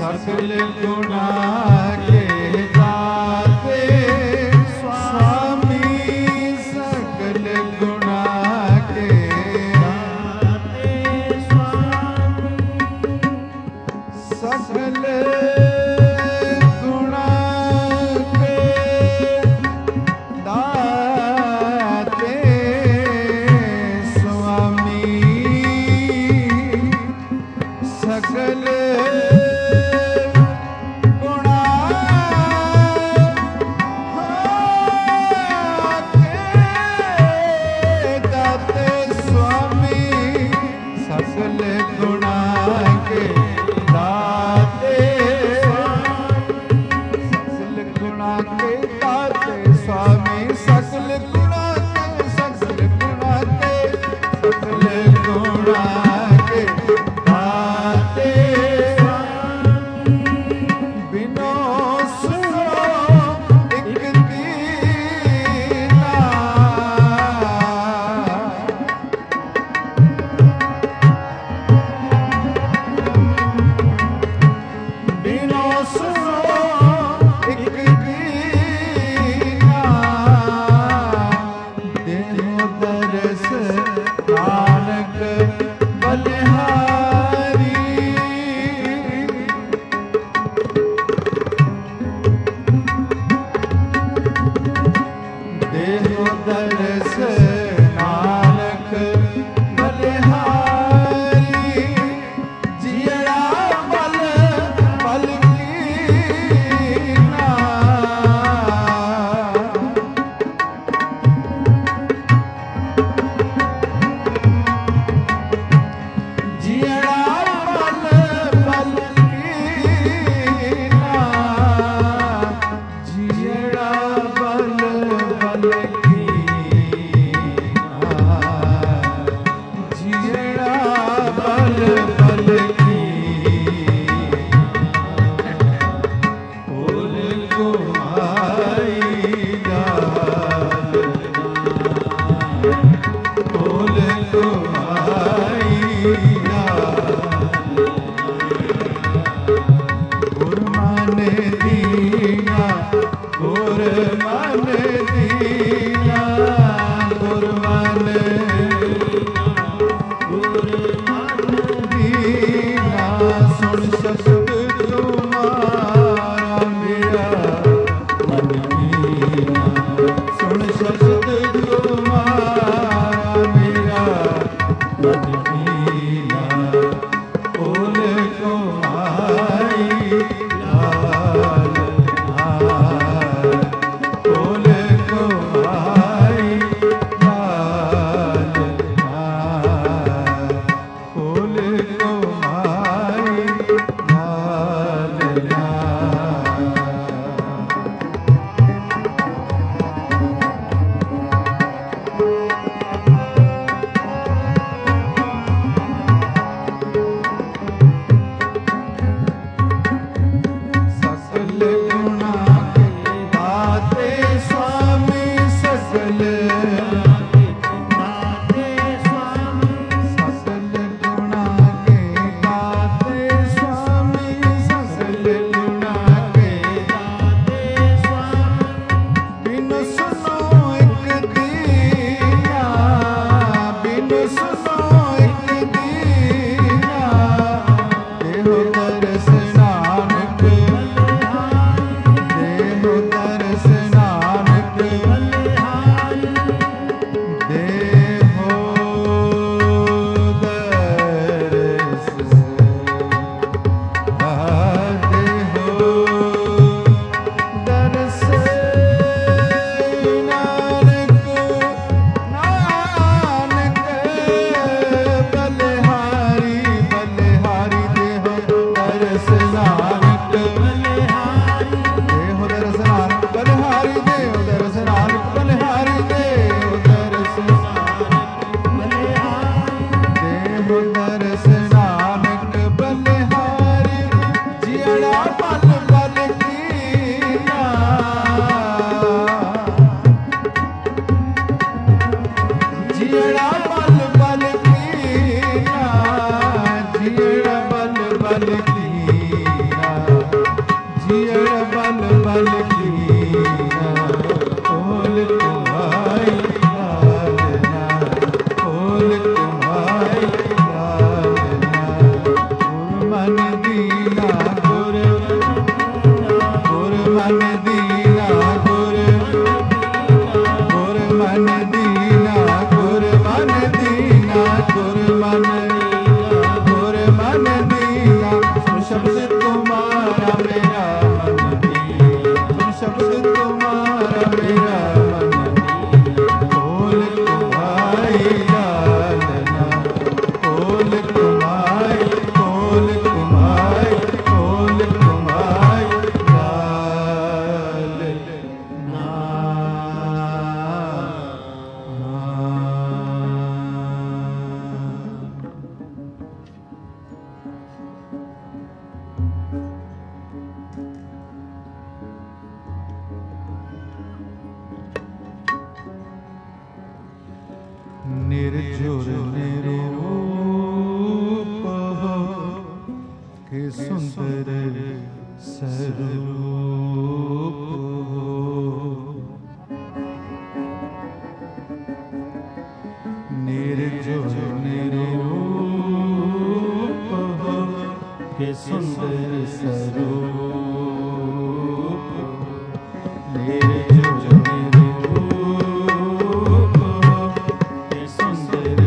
सकल गुणा के दाते स्वामी, सकल गुणा के दाते स्वामी, सकल गुणा के दाते स्वामी, सकल सुंदर स्वरूप निर्जोर निरूप हो के सुंदर स्वरूप निर्जोर निरूप हो के सुंदर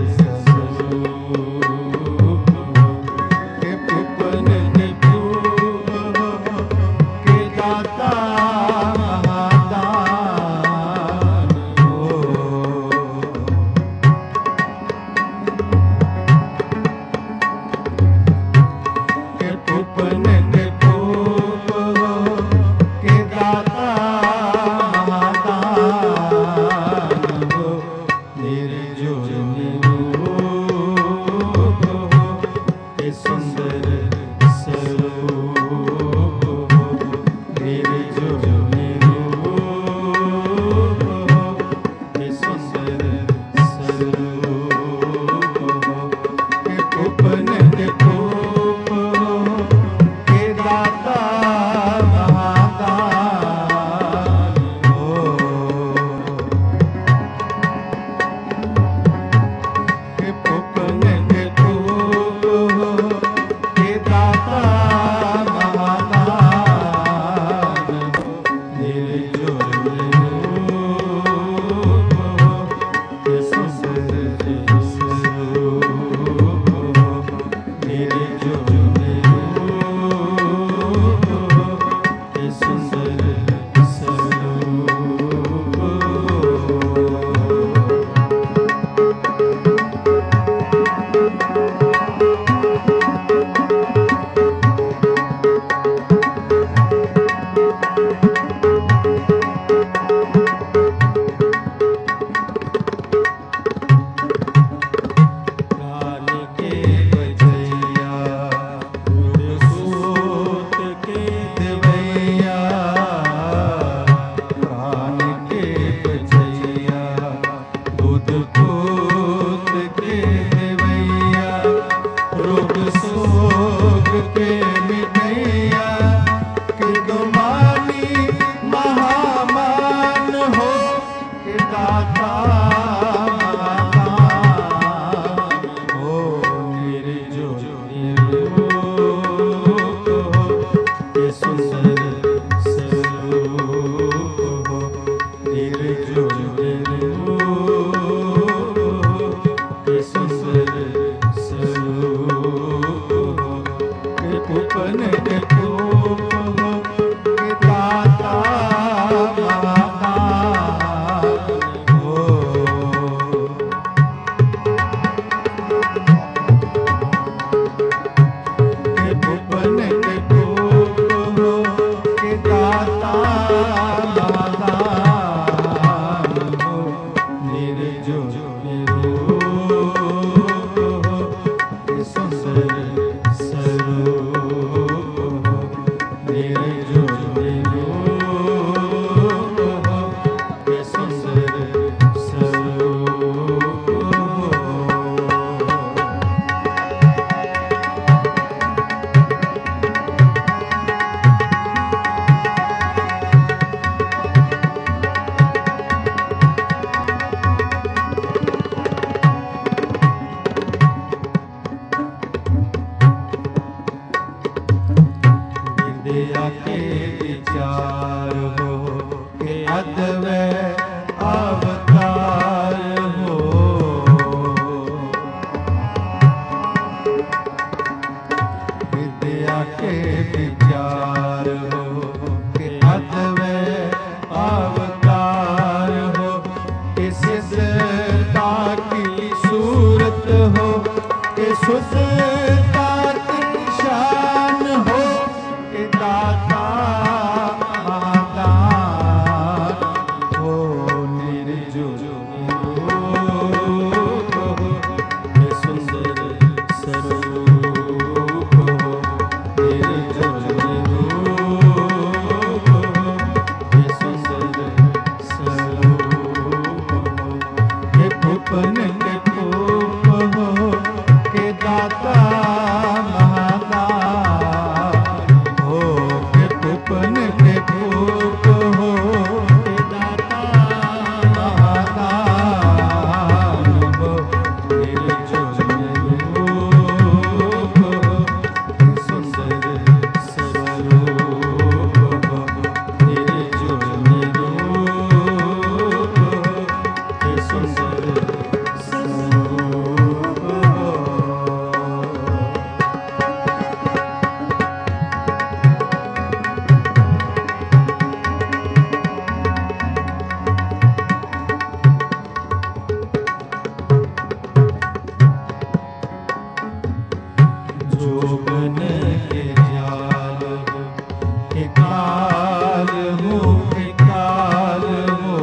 स्वरूप के पुपन के पूप हो के दाता महादान हो उपन के पूप हो के दाता महादान हो निर्जोर निरूप हो के सुंदर स्वरूप हो निर्जोर निरूप हो के सुंदर स्वरूप हो के उपन के पूप हो के दाता महादान हो के पुपन के पूप हो के दाता महादान हो निर्जोर निरूप हो के सुंदर स्वरूप हो निर्जोर निरूप हो के सुंदर स्वरूप हो प्राण के बजैया सूत के देवैया प्राण के बजैया दूध पूत के देवैया रोग शोक के मिटैया कि गुमानी महामान हो कि दाता महादान हो निर्जोर निरूप हो के सुंदर स्वरूप हो निर्जोर निरूप हो के सुंदर स्वरूप हो के पुपन के पूप हो के दाता महादान हो के पुपन के पूप हो के दाता महादान हो निर्जोर निरूप हो के सुंदर स्वरूप हो निर्जोर निरूप हो के सुंदर स्वरूप हो विद्या के विचार हो के अद्वै अवतार हो विद्या के विचार हो के अद्वै अवतार हो के सिद्धता की सूरत हो के शुद्धता की शान हो के दाता महादान हो निर्जोर निरूप हो के सुंदर स्वरूप हो निर्जोर बन के जाल हो के काल हो के काल हो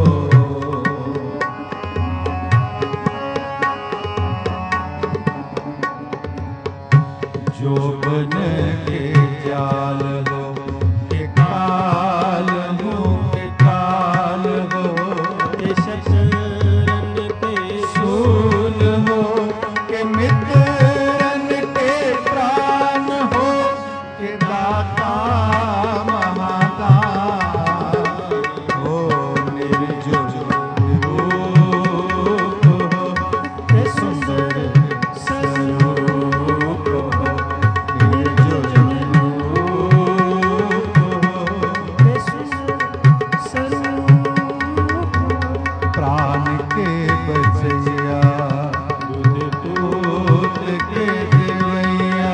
जो बन के जाल हो के काल हो के काल हो के शतरन पे शूल हो के मित्रन के प्राण हो के दाता महादान हो निर्जुल रूप हो के सुंदर स्वरूप हो निर्जुल रूप हो के सुंदर स्वरूप प्राण के बचैया दूध दूध के देवैया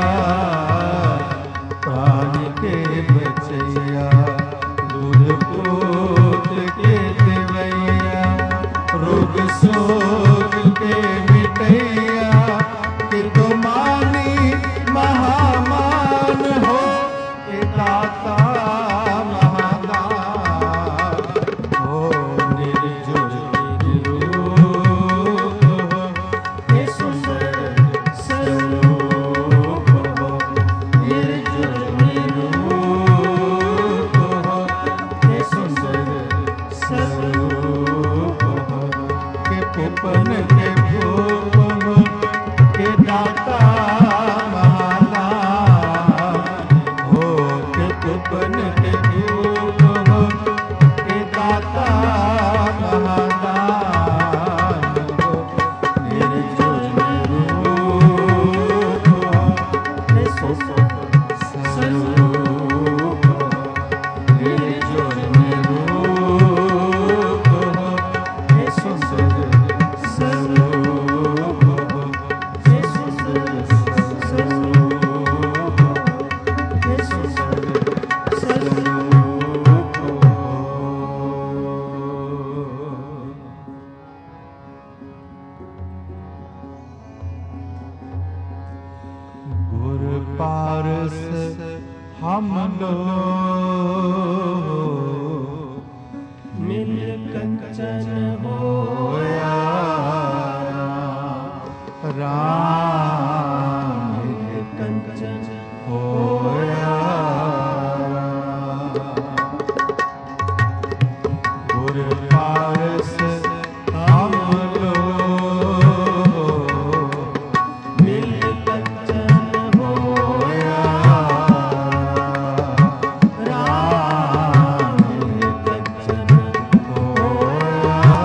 प्राण के बचैया दूध दूध के देवैया रोग शोक के मिटैया कि तुम्हारी महामान हो कि दाता महादान हो निर्जुल रूप हो कि सुंदर स्वरूप हो निर्जुल रूप हो कि सुंदर स्वरूप हो कि पुपन के भूप हो कि दाता महादान हो कि पुपन के भूप हो कि दाता महादान हो निर्जुल रूप हो कि सुंदर स्वरूप हो निर्जुल रूप हो कि सुंदर स्वरूप हो कि सुंदर स्वरूप हो कि सुंदर स्वरूप हो गुर पारस हम लोग मिल कंचन होया राम मिल कंचन होया गुर पारस हम लोग मिल कंचन होया राम मिल कंचन होया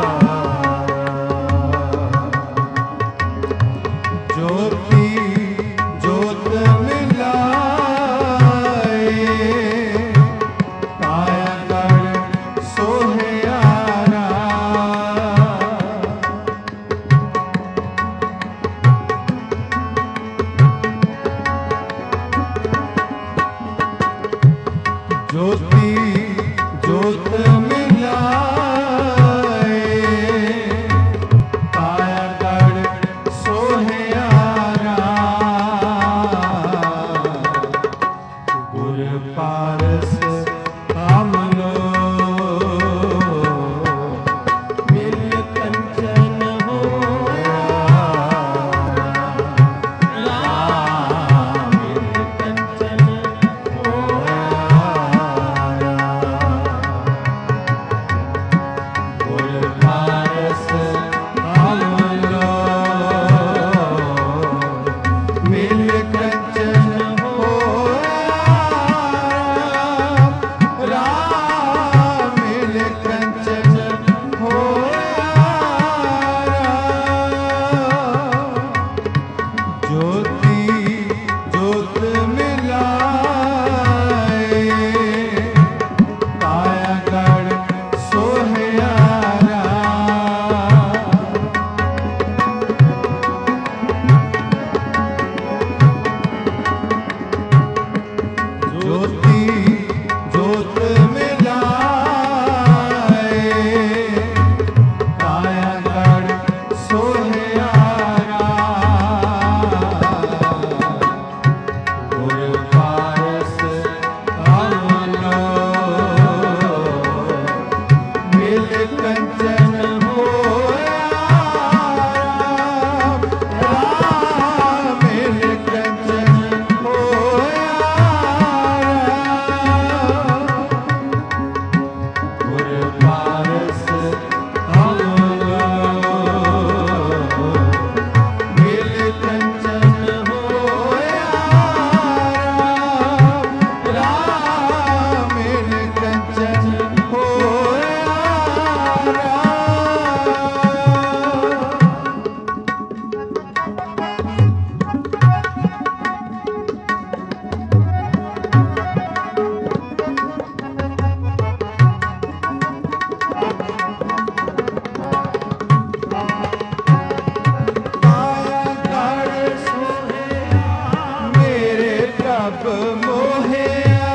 कब मोहिया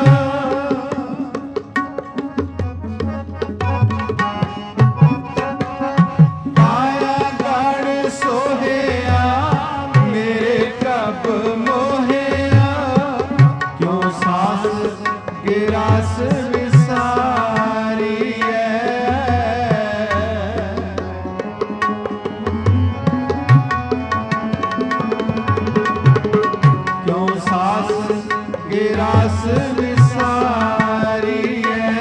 पाया गढ़ सोहिया मेरे कब मोहिया क्यों सास गिरास विसारी गिरास विसारी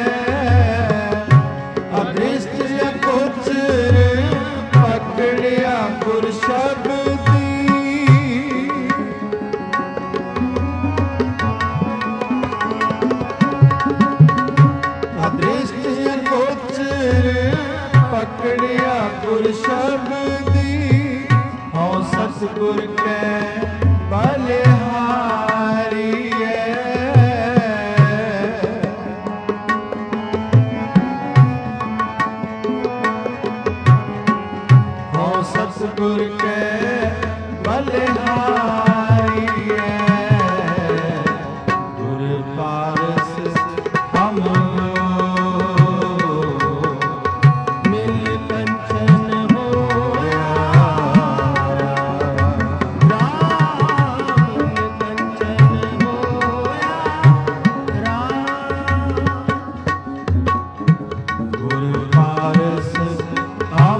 अभ्रिष्ट कुचर पकड़िया गुर शब्दी अभ्रिष्ट कुचर पकड़िया गुर शब्दी हो सतगुर के बलिहारी सतगुर के बलिहारी गुर पारस हम मिल कंचन होया राम कंचन होया राम गुर पारस हम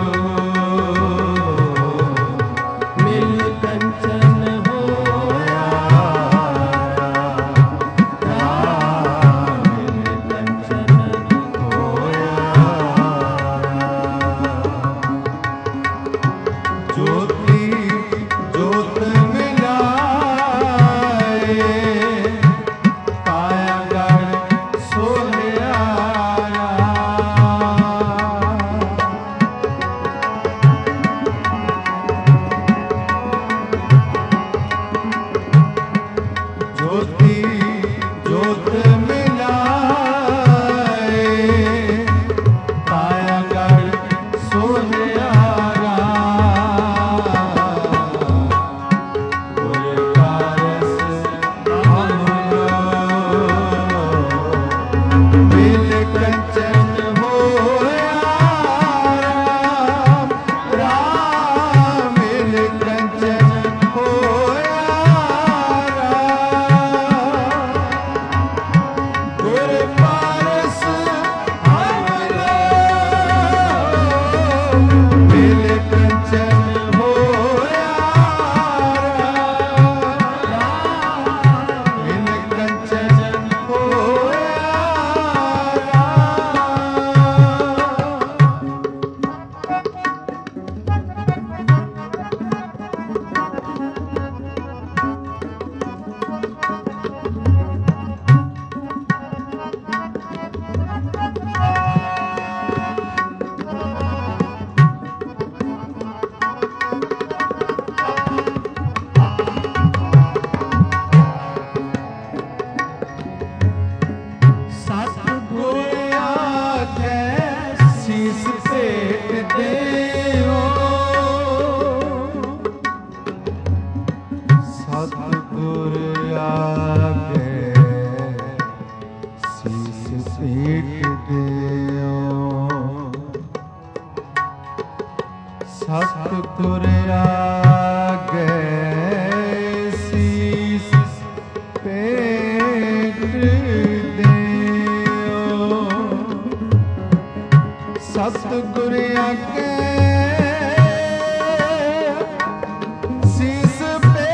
सतगुर आगे सीस पेट देओ सतगुर आगे सीस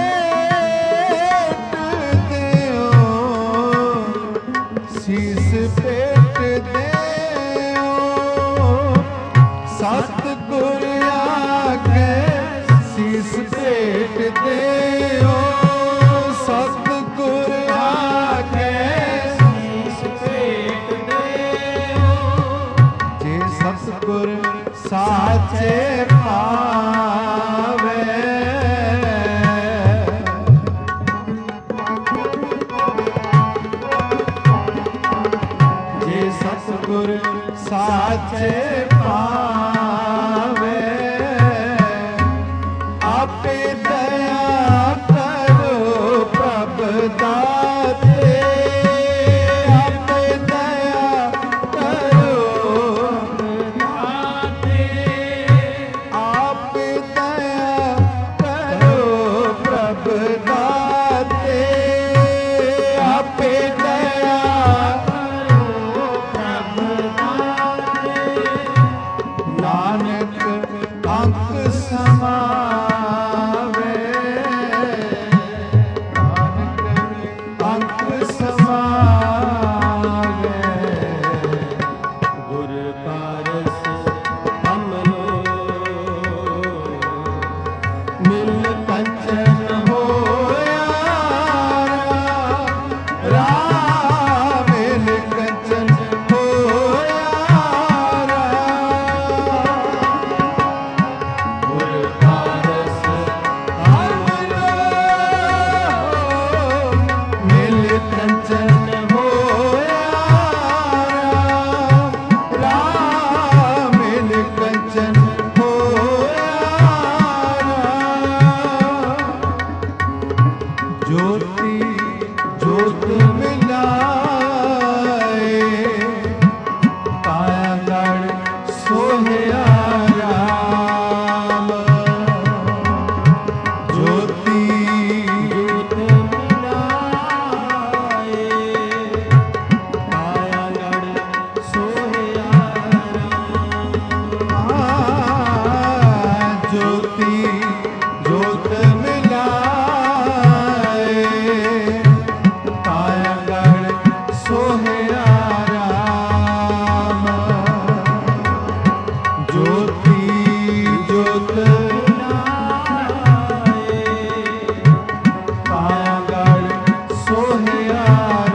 पेट देओ सीस पेट देओ सतगुर सीस पेट देओ सतगुर आगे सीस पेट देओ जे सतगुर साचे पावे जे सतगुर साचे पावे आपे दया करो प्रभ दाते आपे दया करो दाते आपे दया करो प्रभु दाते आपे दया करो प्रभु दाते नानक अंक समावे नानक अंक समावे गुर पारस हमनो मिल कंचन होया राम मिल कंचन होया गुर पारस हमनो मिल कंचन होया राम मिल कंचन होया ज्योति ज्योत मिलाए काया गढ़ सोहया राम ज्योति ज्योत मिलाए काया गढ़ सोहया राम ज्योति ज्योत मिलाए काया गढ़ सोहया राम ज्योति ज्योत मिलाए काया गढ़ सोहया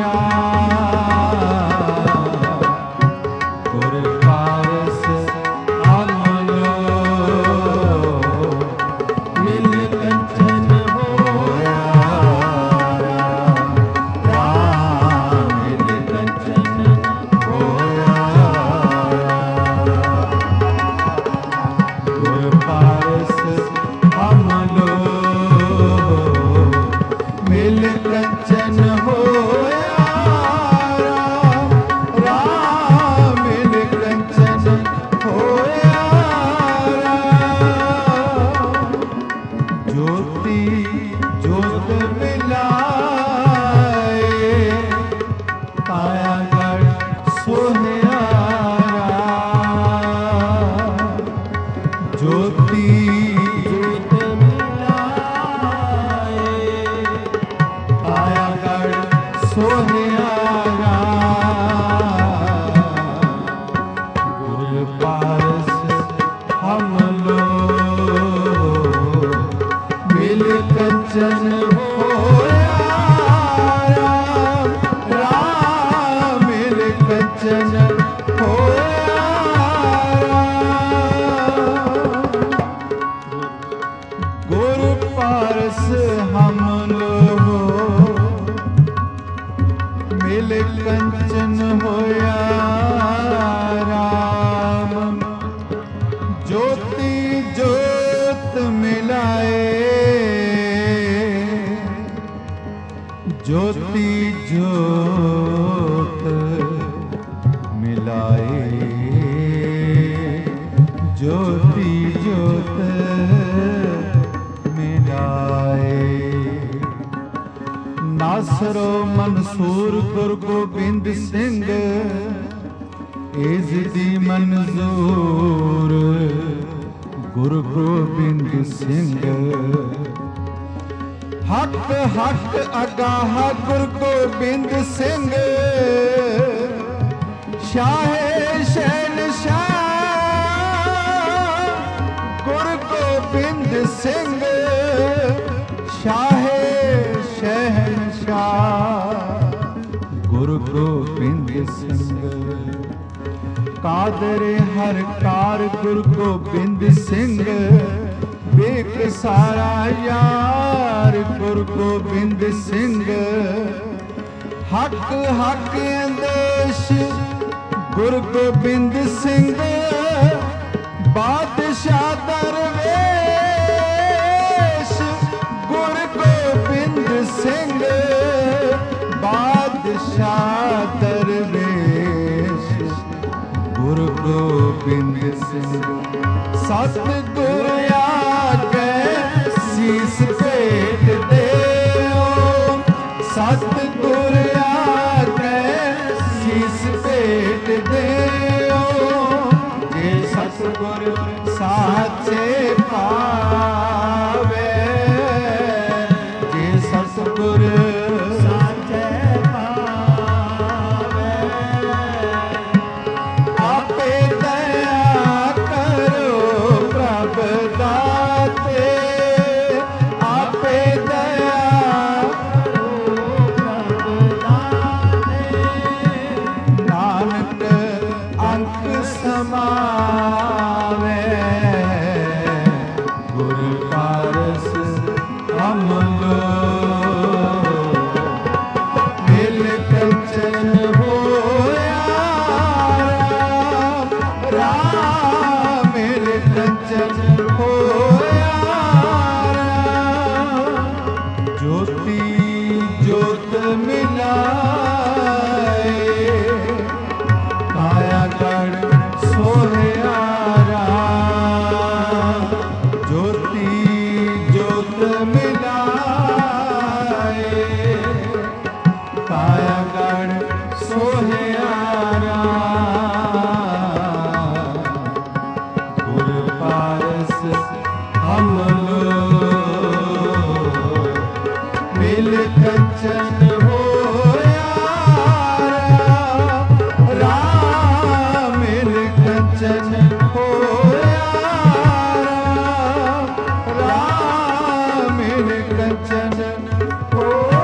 राम गुर पारस हमनो मिल कंचन होया राम मिल कंचन होया गुर पारस हमनो मिल कंचन होया राम मिल कंचन होया ज्योति ज्योत मिलाए काया गढ़ सोहया राम ज्योति ज्योत मिलाए काया गढ़ सोहया राम गुर पारस हमलो मिल कंचन होया राम मिल कंचन होया गुर पारस हमलो मिल कंचन होया राम ज्योति ज्योत मिलाए ज्योति ज्योत मिलाए ज्योति ज्योत मिलाए नासरो मंसूर गुरु गोबिंद सिंह इस दी मंजूर गुरु गोबिंद सिंह हक हक अगाह गुरु गोबिंद सिंह शाहे शहनशाह गुरु गोबिंद सिंह शाहे शहनशाह गुरु गोबिंद सिंह कादरे हर कार गुरु गोबिंद सिंह बेक सारा यार गुरु गोबिंद सिंह हक हक अंदेश गुरु गोबिंद सिंह बादशाह दरवेश गुरु गोबिंद सिंह गोबिंद सिंह सतगुर आगे शीस पेट देओ सतगुर आगे शीस पेट देओ जे सतगुर साचे पावे जे सतगुर साचे पावे आपे दया करो प्रभ दाते आपे दया करो प्रभ दाते नानक अंक समावे गुर पारस अमलो मिल कंचन होया राम मिल कंचन होया ज्योति ज्योत मिलाए काया गढ़ सोहया ज्योति ज्योत मिलाए काया गढ़ सोहया गुर पारस हम मिल कंचन होया राम मिल कंचन होया राम मिल कंचन होया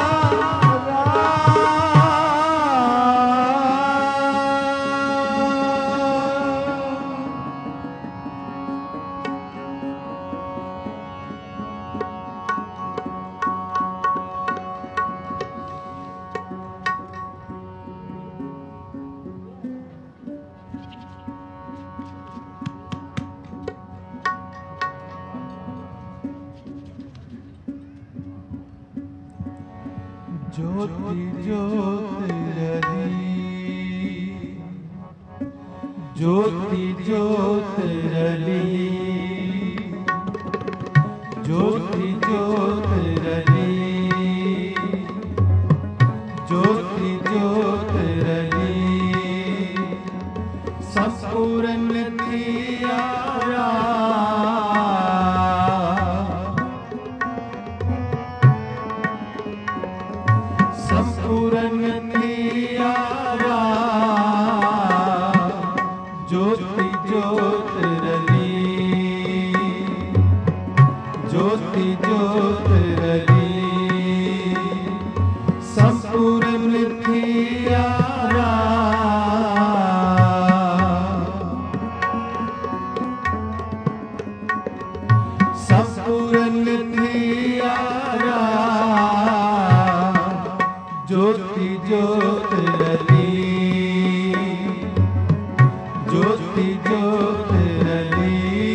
ज्योति ज्योत रली ज्योति ज्योत रली ज्योति ज्योत रली ज्योति ज्योत रली संपूर्ण थिया संपूर्ण थिया ज्योति ज्योत रली ज्योति ज्योत रली संपूर्ण थिया संपूर्ण थिया ज्योति ज्योत रली ज्योति ज्योत रली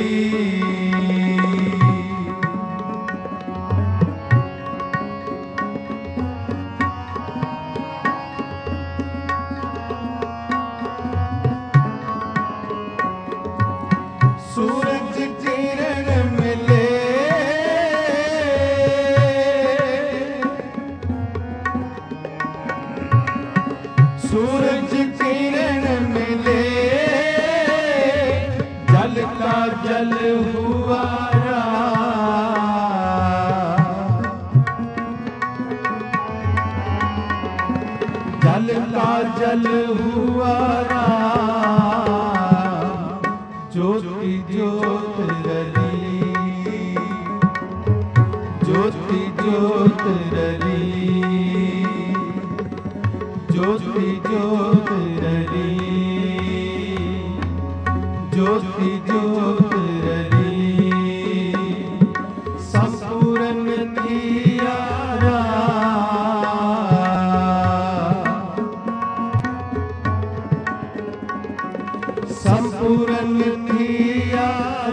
सूरज किरण मिले सूरज किरण मिले जल का जल हुआ जल का जल हुआ ज्योति ज्योत रली ज्योति ज्योत रली ज्योति ज्योत रली ज्योति ज्योत रली संपूर्ण थिया संपूर्ण थिया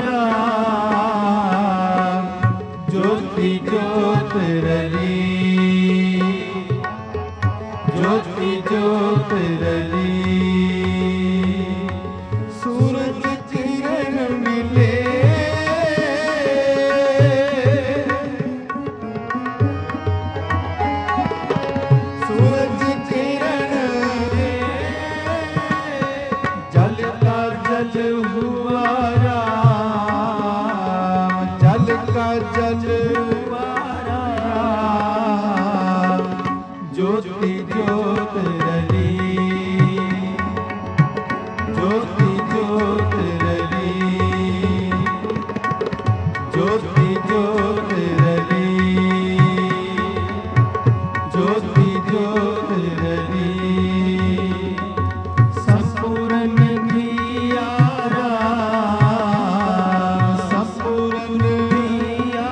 ज्योति ज्योत रली ज्योति ज्योत रली ज्योति ज्योत रली, ज्योति ज्योत रली, ज्योति ज्योत रली, ज्योति ज्योत रली। संपूर्ण किया राम, संपूर्ण किया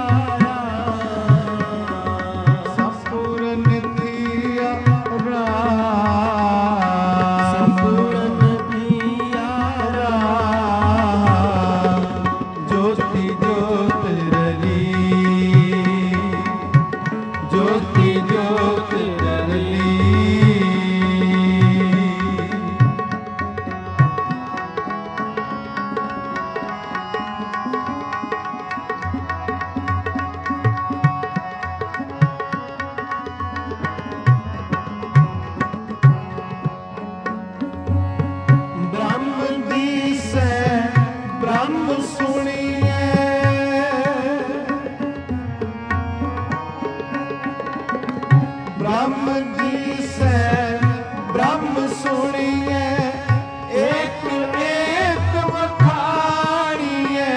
राम, संपूर्ण किया राम, संपूर्ण किया राम। ज्योति ज्योत रली, ज्योति ज्योत रली। ब्रह्म दिसै ब्रह्म सुनिए, ब्रह्म दिसै ब्रह्म सुनिए, एक एक वखाणिए,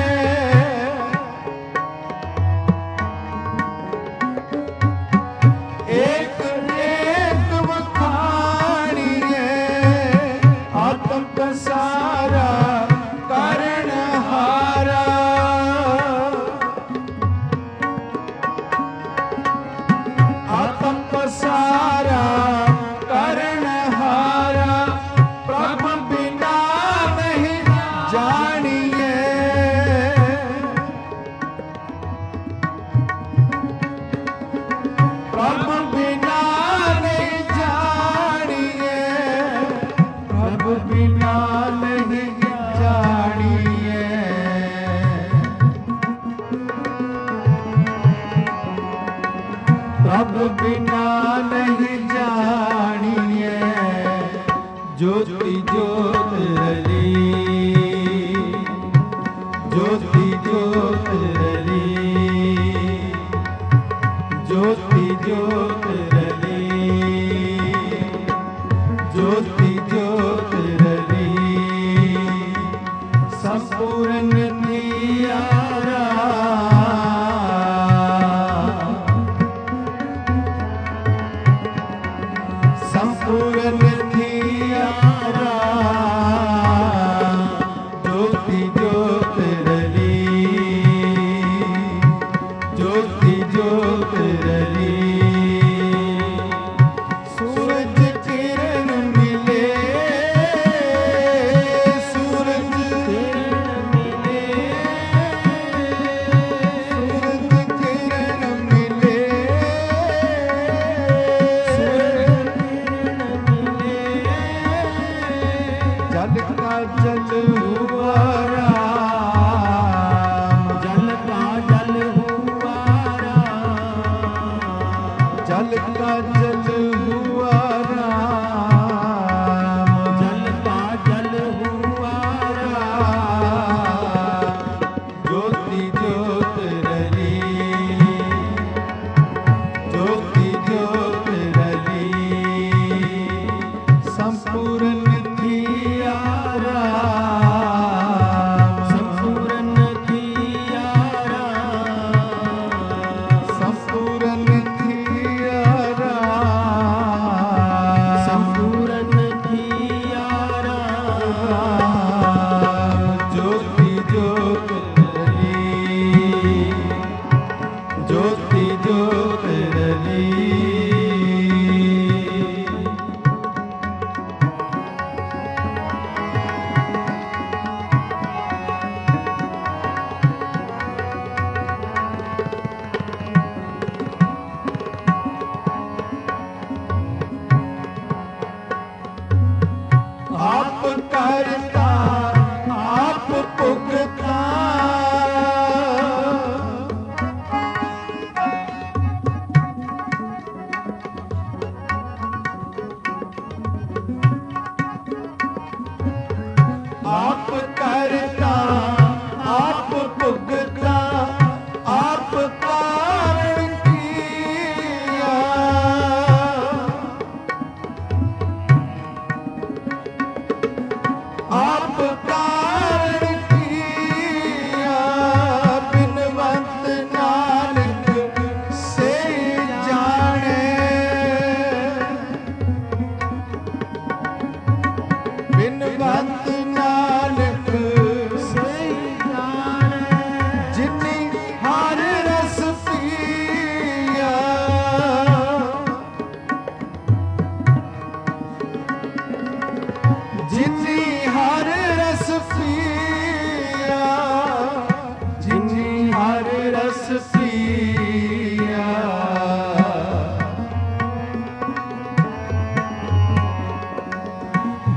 एक एक वखाणिए। आत्म पसारा करण हारा, आत्म पसारा करण हारा। प्रभु बिना नहीं जानिए, प्रभु बिना नहीं जानिए, प्रभु बिना नहीं जानिए। प्रभु बिना नहीं जानिए। ज्योति ज्योत रली, ज्योति ज्योत रली, ज्योति ज्योत रली, ज्योति ज्योत रली। संपूर्ण किया राम, संपूर्ण किया राम। ज्योति ज्योत रली, ज्योति ज्योत रली। सूरज किरण मिले, सूरज किरण मिले, सूरज किरण मिले, सूरज किरण मिले। जल का जल हुआ राम, जल का जल हुआ राम, जल का जल हुआ राम, जल का जल हुआ राम। ज्योति ज्योत रली, ज्योति ज्योत रली। संपूर्ण किया राम, संपूर्ण किया राम, संपूर्ण किया राम,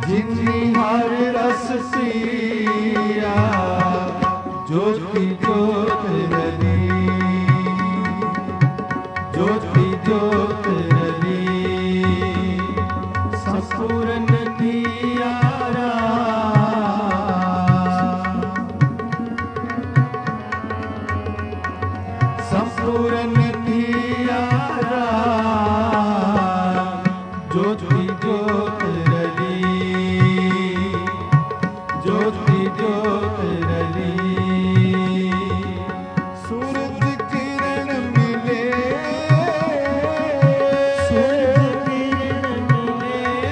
जिन्नी हर रस पिया ज्योति ज्योत रली ज्योति ज्योत रली संपूर्ण दिया संपूर्ण दिया ज्योति ज्योत रली ज्योति ज्योत रली सूरज किरण मिले सूरज किरण मिले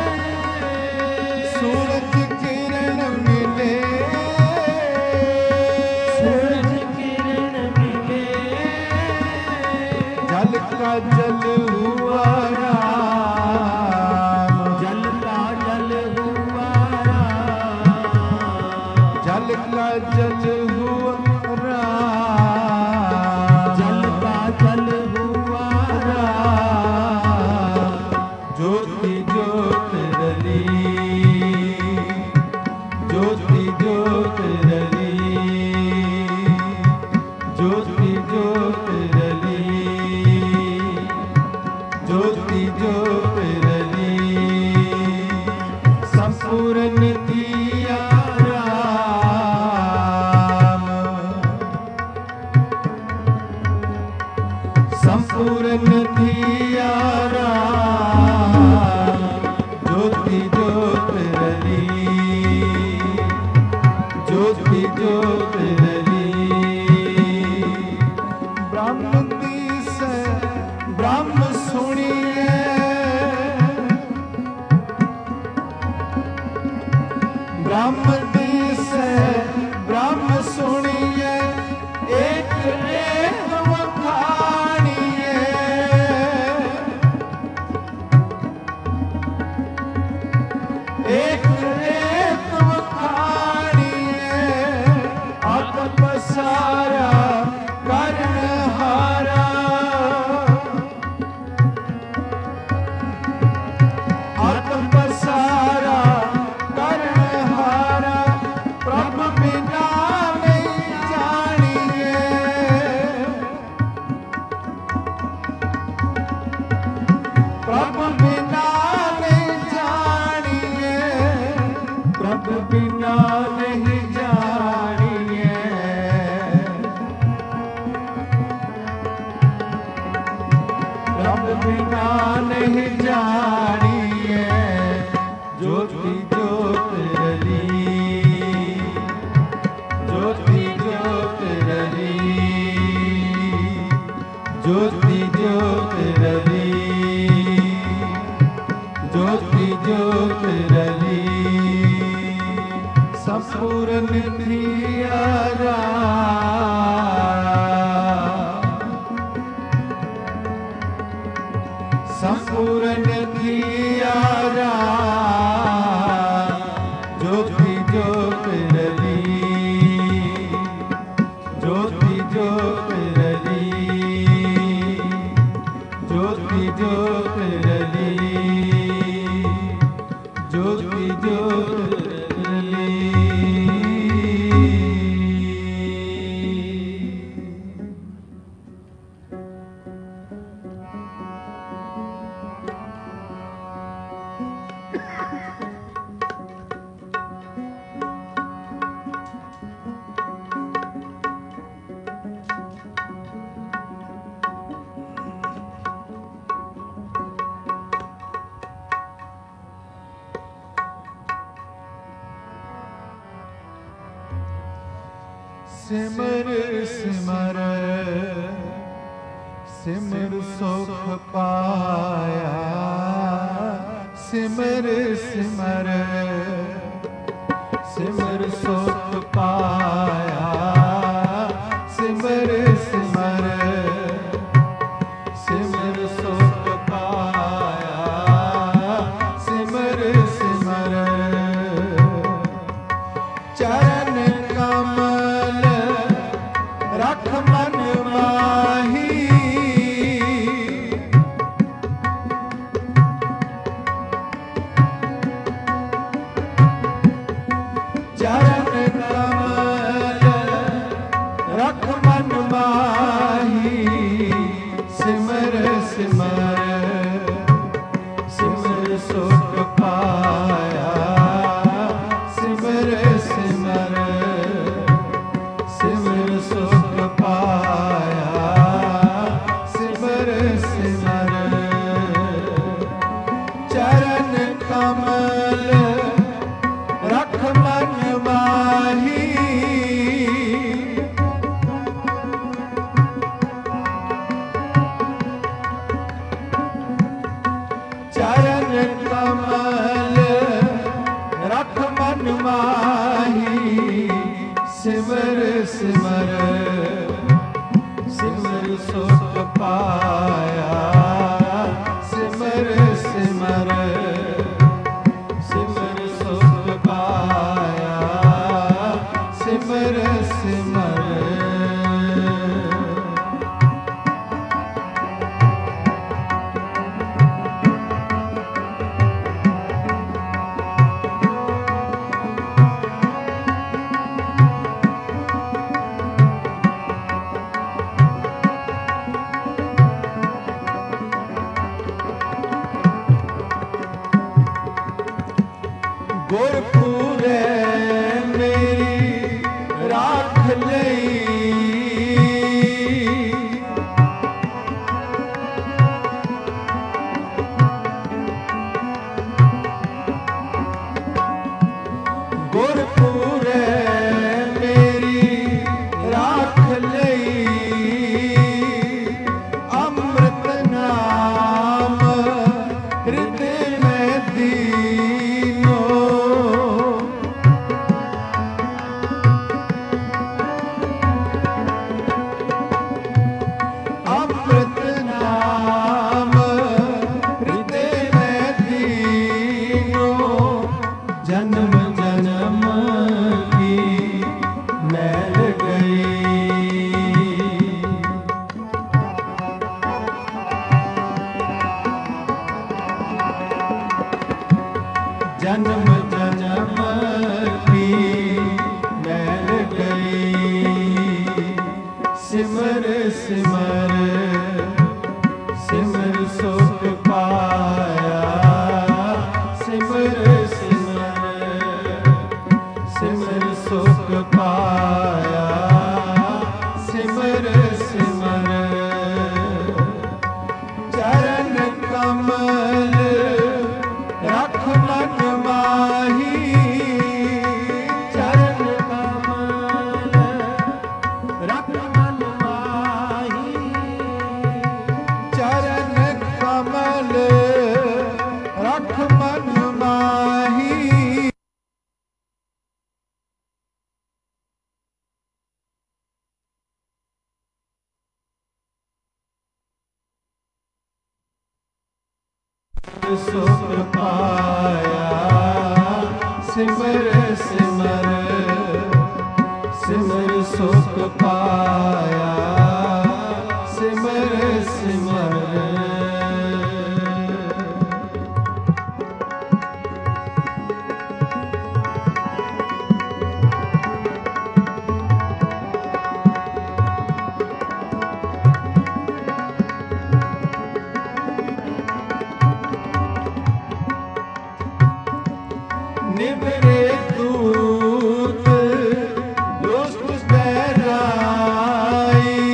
सूरज किरण मिले सूरज किरण मिले जल का जल हुआ राम जल का जल हुआ राम जल का जल हुआ राम जल का जल हुआ राम ज्योति ज्योत रली ज्योति ज्योत रली ज्योति ज्योत रली ज्योति ज्योत रली संपूर्ण दिया राम संपूर्ण दिया राम ज्योति ज्योत रली ज्योति ज्योत रली ब्रह्म दिस ब्रह्म सुनिए ब्रह्म दिस ब्रह्म सुनिए एक एक वखानिए एक एक वखानिए आत्म पसारा कर्ण हारा आत्म पसारा कर्ण हारा प्रभु बिना नहीं जानिए प्रभु बिना नहीं जानिए प्रभु बिना नहीं जानिए प्रभु बिना नहीं जानिए ज्योति ज्योत रली ज्योति ज्योत रली ज्योति ज्योत रली ज्योति ज्योत रली संपूर्ण दिया संपूर्ण दिया ज्योति ज्योत रली ज्योति ज्योत रली ज्योति ज्योत रली ज्योति ज्योत रली सिमर सिमर सिमर सुख पाया सिमर सिमर सिमर सुख पाया सिमर सिमर सिमर सुख पाया सिमर सिमर चरण कमल रख मन माही चरण कमल रख मन माही सिमर सिमर सिमर सुख पाया सिमर सिमर सिमर सुख पाया सिमर सिमर गुरपुरे मेरी राख लई गुरपुरे मेरी राख लई अमृत नाम हृदय में दीनो अमृत नाम हृदय में दीनो जन्म जन्म की मैल गई जन्म जन्म की मैल गई सिमर सिमर सिमर सुख पाया सिमर सिमर सिमर सुख पाया सिमर सिमर चरण कमल रख मन माही चरण कमल रख मन माही चरण कमल रख मन माही सुख पाया सिमर सिमर सिमर सुख पाया सिमर सिमर निबरे दूत दोस्त बैराई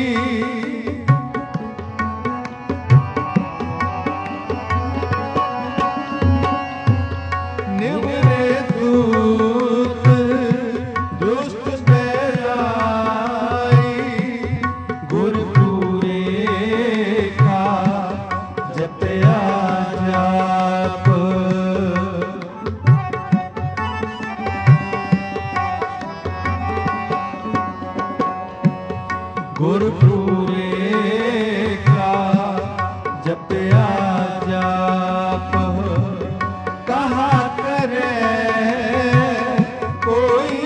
निबरे दूत दोस्त बैराई गुरपुरे का जपया जाप गुरपुरे का जपया जाप कहा करे कोई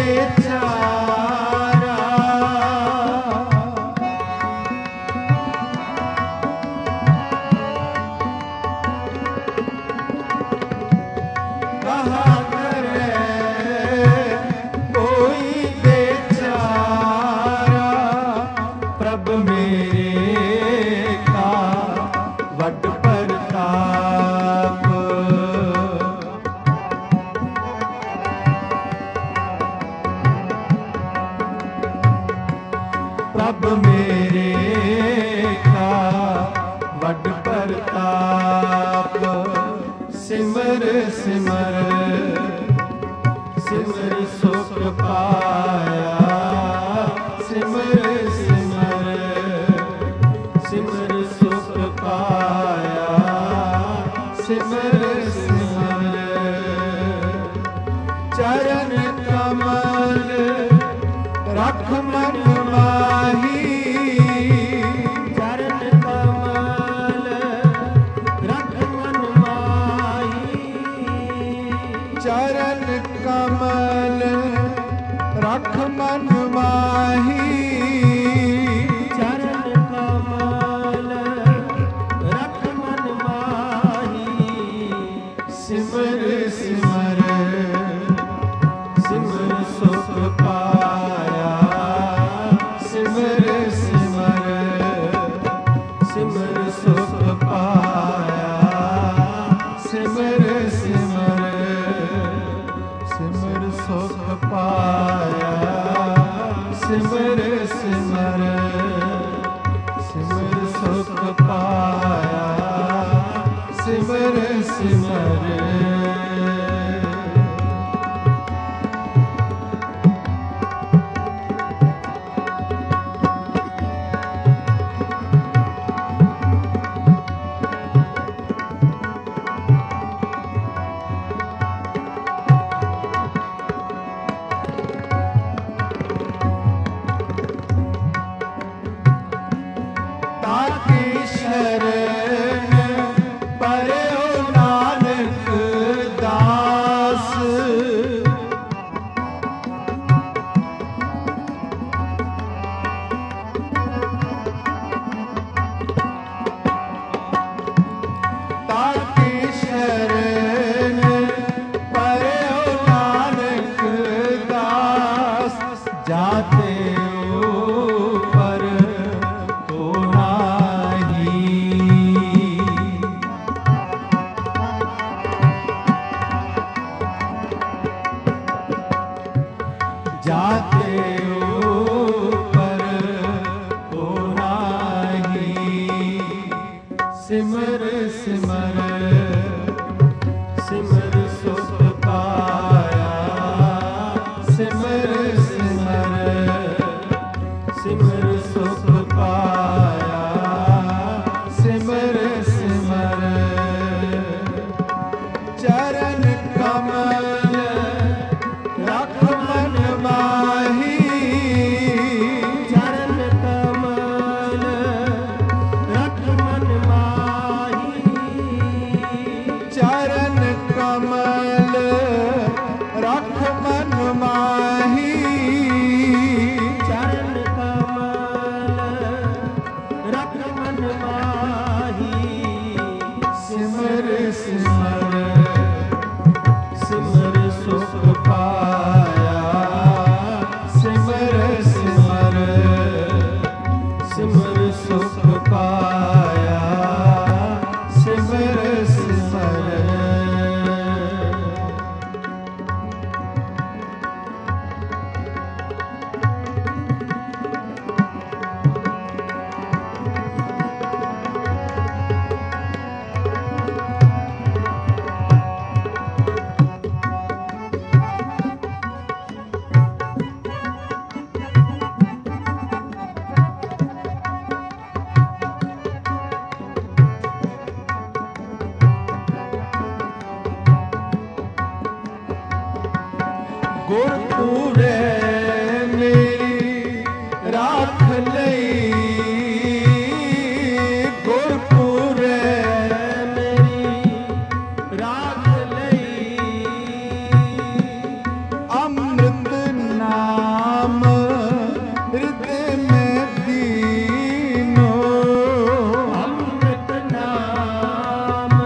बेचारा कहा करे कोई बेचारा प्रभ मेरे का वट प्रताप प्रभ मेरे का वट प्रताप सिमर सिमर सिमर सुख पाया सिमर सिमर सिमर सुख पाया सिमर सिमर चरण कमल रख मन माही चरण कमल रख मन माही चरण कमल रख मन माही चरण कमल रख मन माही सिमर सिमर सिमर सुख पाया सिमर सिमर सिमर सुख पाया सिमर सिमर सिमर सुख पाया सिमर सिमर सिमर सुख पाया सिमर सिमर सिमर सिमर सिमर सुख पाया सिमर सिमर सिमर सुख पाया सिमर सिमर चरण कमल रख मन माही चरण कमल रख मन चरण कमल रख मन माही चरण कमल रख मन माही सिमर सिमर सिमर सुख पाया सिमर सिमर सिमर सुख पाया सिमर सिमर गुरपुरे मेरी राख लई गुरपुरे मेरी राख लई अमृत नाम हृदय में दीनो अमृत नाम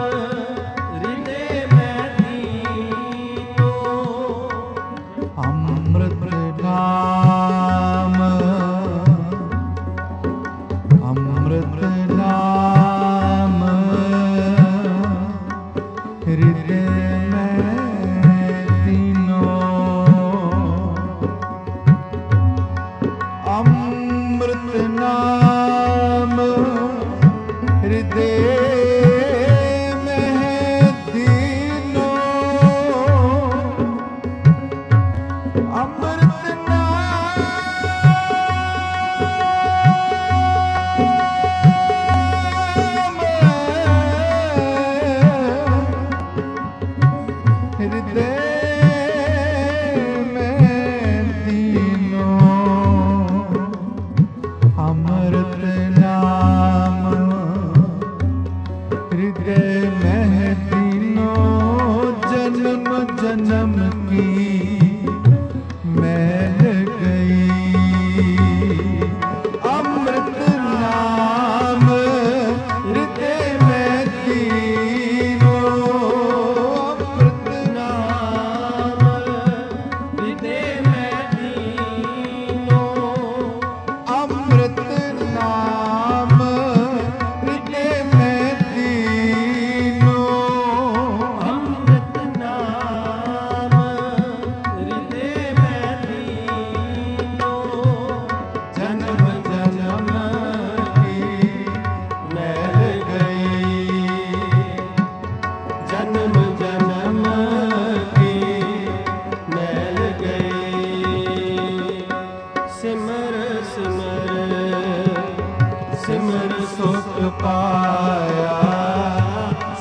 हृदय में दीनो अमृत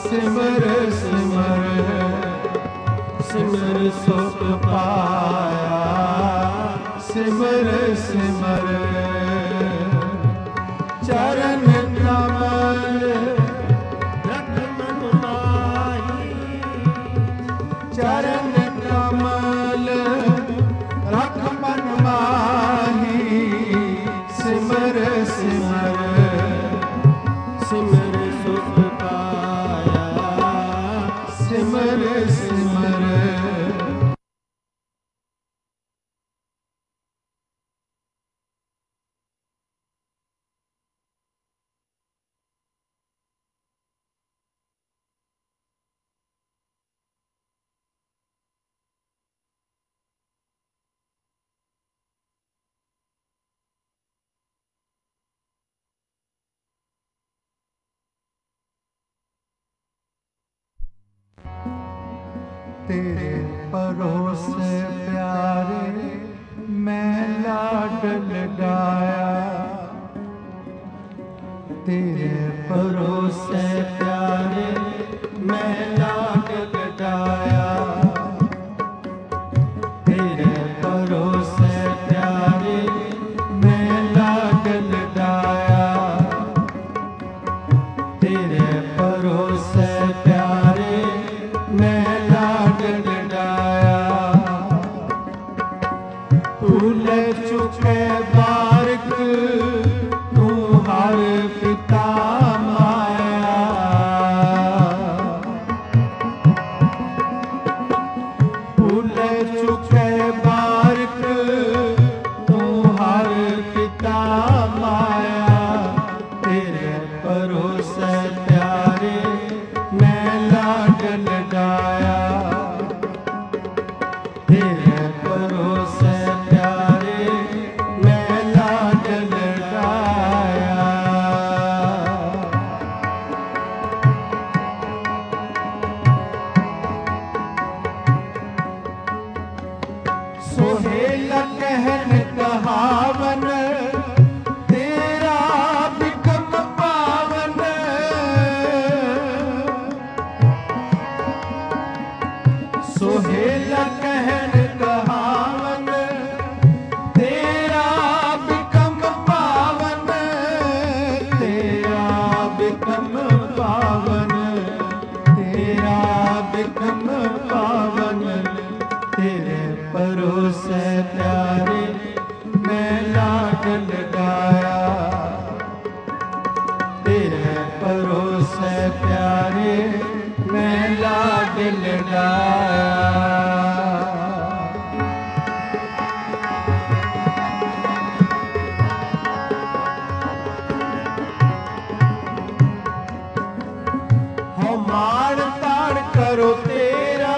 सिमर सिमर सिमर सुख पाया सिमर सिमर चरण कमल रख मन माही चरण कमल रख मन माही सिमर सिमर सिमर सुख पाया सिमर सिमर तेरे परोसे प्यारे मैं लाड लगाया तेरे परोसे प्यारे मैं लाड लगाया तेरे परोसे प्यारे मैं लाड लगाया तेरे परोसे प्यारे मैं भूले चुके बारिक तू हर पिता माया भूले चुके बारिक तू हर पिता माया तेरे परोसे प्यारे मैं लाड लगाया तेरे परोसे सोहेला कहन कहावन तेरा बिकम पावन सोहेला कहन कहावन तेरा बिकम पावन तेरा बिकम पावन तेरा बिकम पावन तेरे परोसे प्यारे मैं लाड लगाया तेरे परोसे प्यारे मैं लाड लगाया हो मार ताड़ करो तेरा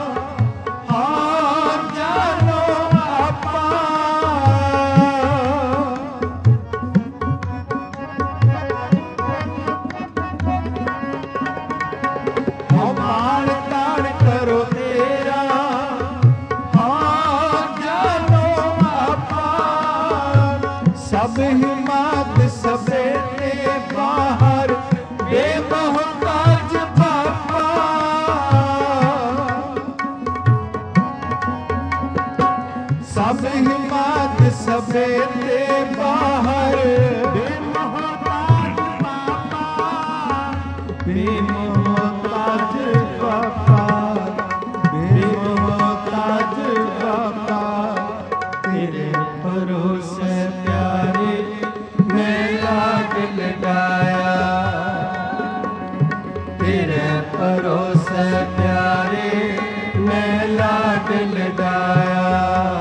सब हिम्मत सबे बाहर बेमोहताज बापा सब हिम्मत सबे बाहर बेमोहताज बापा बेमोहताज बापा बेमोहताज बापा तेरे भरोसे प्यारे मैं लाड लगाया तेरे भरोसे प्यारे मैं लाड लगाया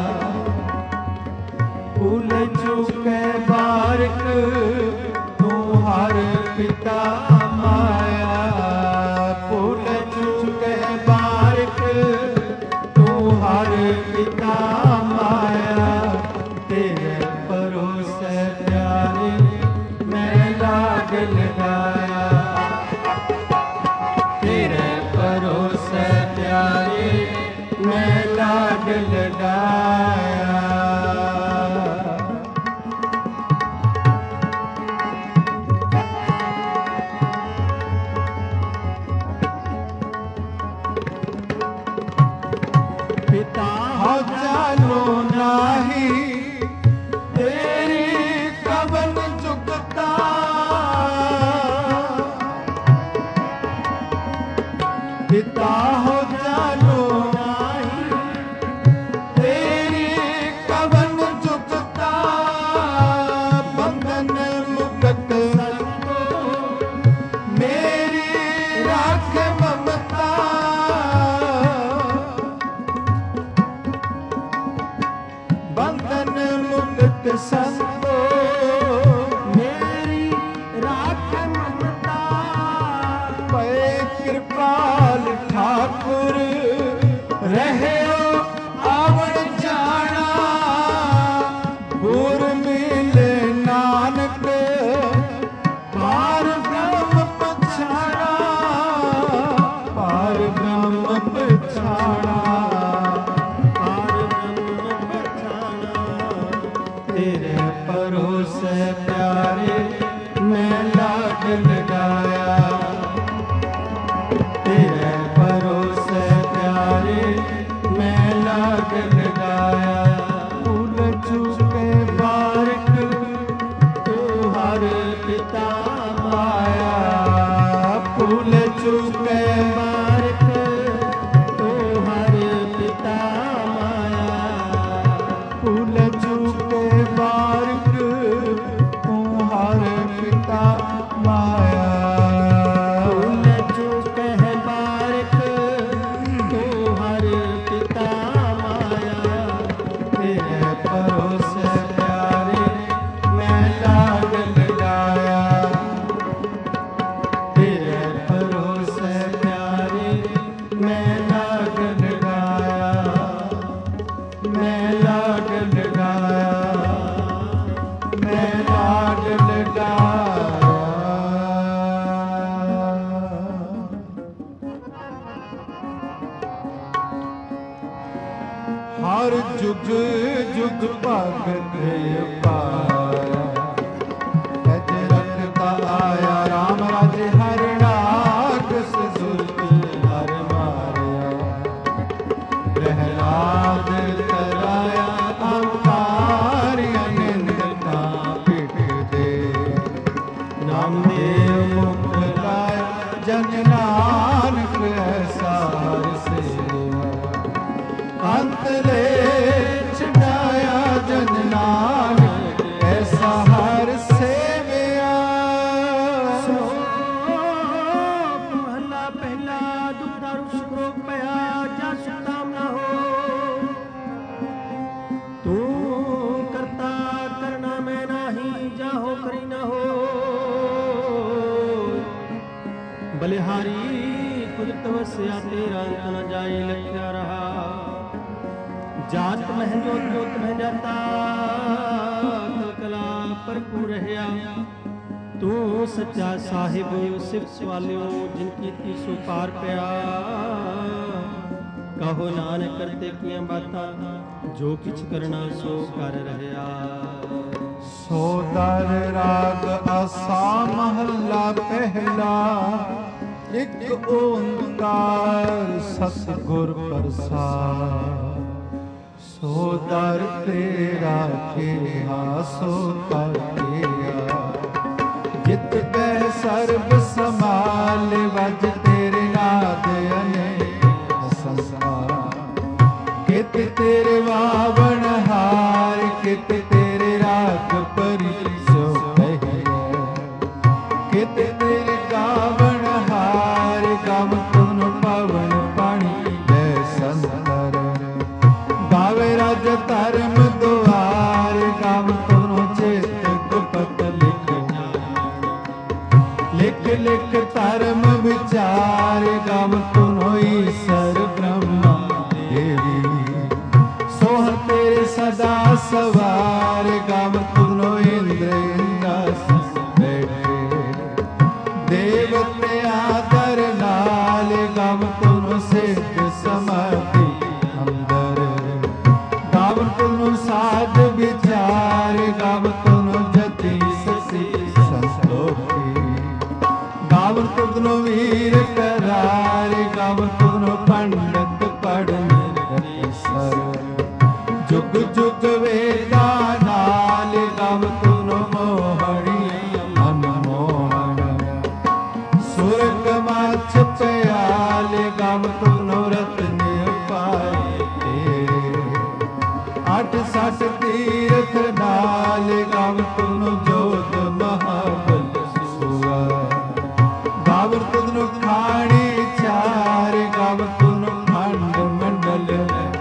भूल चुके बारिक तू हर पिता माया भूल चुके बारिक तू हर पिता माया तेरे भरोसे प्यारे मैं लाड लगाया तेरे भरोसे प्यारे मैं लाड लगाया पिता हो जानो नाही, तेरी कवन जुगता बंधन मुक्त संतो, मेरी राख ममता बंधन मुक्त संतो, मेरी राख ममता पे कृपाल ठाकुर रहे आवण जाना, गुर मिले नानक पार ब्रह्म पछाड़ा, पार ब्रह्म पछाड़ा, पार ब्रह्म पछाड़ा। तेरे भरोसे प्यारे मैं लाग लगाया, तेरे भरोसे प्यारे मैं लाग लगाया, भूल चूके बारिक तू हर पिता माया, भूल चूके बारिक तू हर पिता माया, भूल चूके बारिक तू हर पिता माया, भूल चूके बारिक तू हर पिता माया, तेरे भरोसे प्यारे मैं लाग लगाया, तेरे भरोसे प्यारे मैं लाग लगाया, मैं लाग लगाया, मैं लाग लगाया। हर जुग जुग भगत पाया, गज रखता आया राम राजे हर नाग सुरत हर मारया, प्रहलाद कराया अवतार अनिंद का पिट दे, नामदेव मुख लाया जन नानक ऐसा हर सेवा, अंत ले छुड़ाया जन नानक ऐसा हर सेविया। महला पहला दुखदारू शुक्रो पया जा सुताम ना हो, तू करता करना मैं नाही जाहो करी ना हो, बलिहारी कुदरत वस्या तेरा अंत न जाए लख्या रहा, जात महं जोत जोत महं जाता कलकला भरपूर रहया, तू सच्चा साहिब सिफत वालियों जिनकी तीसो पार पया, कहो नानक करते किया बातां जो किछ करना सो कर रहया। सो दर राग आसा महला पहला, एक ओंकार सतगुर प्रसाद, सो दर तेरा केहा सो कर केहा, जित कह सर्ब समाल वज तेरे नाद अनेक संसार, कित तेरे वावण हार कित तेरे राग परि सो कहिए, कित तेरे गावण हार गम तुन पवन पानी लै संतर, गावे राज धर्म दुआर गम तुनो चेत गुपत लिख, लिख लिख धर्म विचार गम तुनो ईश्वर ब्रह्मा देवी, सोह तेरे सदा सवार गम तुनो इंद्र इंद्रासन बैठे, देवते आदर नाल गम तुनो सिद्ध समाधि अंदर, गम तुनो साध विचार गम तुनो जति ससी संतोखी, गम तुनो वीर करार गम तुनो पंडित पढ़न सर, जुग जुग वेदा नाल गम तुनो मोहणी मनमोहन, सुरग माछ प्याल ਗਾਵ ਤੁਧਨੋ ਰਤਨ ਪਾਏ ਅਠ ਸਠ ਤੀਰਥ ਨਾਲ ਗਾਵ ਤੁਧਨੋ ਜੋਤ ਮਹਾਬਲ ਸੁਆ ਗਾਵ ਤੁਧਨੋ ਖਾਣੀ ਚਾਰ ਗਾਵ ਤੁਧਨੋ ਖੰਡ ਮੰਡਲ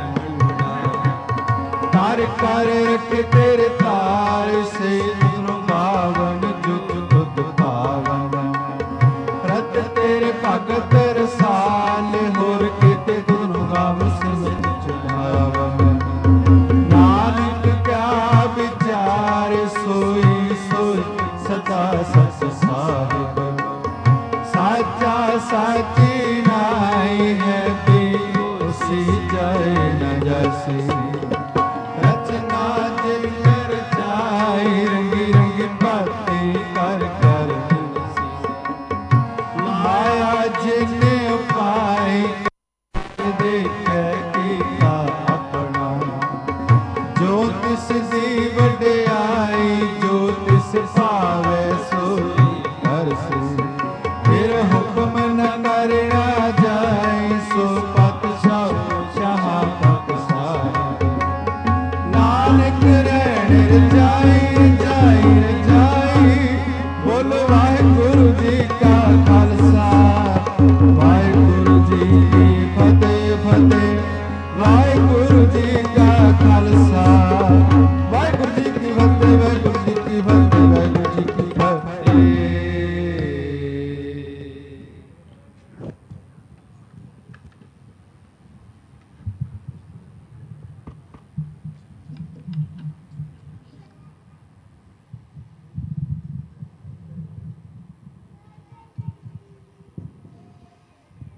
ਤਾਰ ਕਰ ਰਖ ਤੇਰੇ ਤਾਰ ਸੇ ਤੁਧਨੋ ਗਾਵਨ ਜੁਗ ਤੁਧ ਪਾਵਨ ਰਤ ਤੇਰੇ ਭਗਤ ਰਸਾਲ ਹੋਰ ਕਿਤੇ ਤੁਧਨੋ ਗਾਵ ਸਿਮਰਨ ਚੁਲਾਵਨ ਨਾਨਕ ਕਿਆ ਵਿਚਾਰ ਸੋਈ ਸੋਈ ਸਦਾ ਸਚ ਸਾਹਿਬ ਸਾਚਾ ਸਾਚੀ ਨਾਈ ਹੈ ਵੀ ਉਸੀ ਜਾਏ ਨ ਜੈਸੀ ਰਚਨਾ ਜਿਨ ਰਚਾਈ ਰੰਗੀ ਰੰਗੀ ਬਾਤੀ ਕਰ ਕਰ ਮਾਇਆ ਜਿਨ ਉਪਾਈ ਦੇਖੈ ਕੀਤਾ ਆਪਣਾ ਜੋ ਤਿਸ ਦੀ ਵਡਿਆਈ ਜੋ ਤਿਸ ਭਾਵੈ ਸੋਈ ਕਰਸੀ ਫਿਰ ਹੁਕਮ ਨ ਕਰਨਾ ਜਾਈ ਸੋ ਪਤਸ਼ਾਹ ਸ਼ਾਹ ਪਤਸ਼ਾਹ ਨਾਨਕ ਰਹਿਣ ਰਜਾਈ ਰਜਾਈ ਰਜਾਈ ਬੋਲ ਵਾਹਿਗੁਰੂ ਜੀ ਕਾ ਖਾਲਸਾ ਵਾਹਿਗੁਰੂ ਜੀ ਕੀ ਫਤਿਹ ਫਤਿਹ ਵਾਹਿਗੁਰੂ ਜੀ ਕਾ ਖਾਲਸਾ ਵਾਹਿਗੁਰੂ ਜੀ ਕੀ ਫਤਿਹ ਵਾਹਿਗੁਰੂ ਜੀ ਕੀ ਫਤਿਹ ਵਾਹਿਗੁਰੂ ਜੀ ਕੀ ਫਤਿਹ।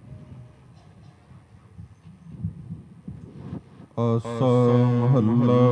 ਆਸਾ ਮਹੱਲਾ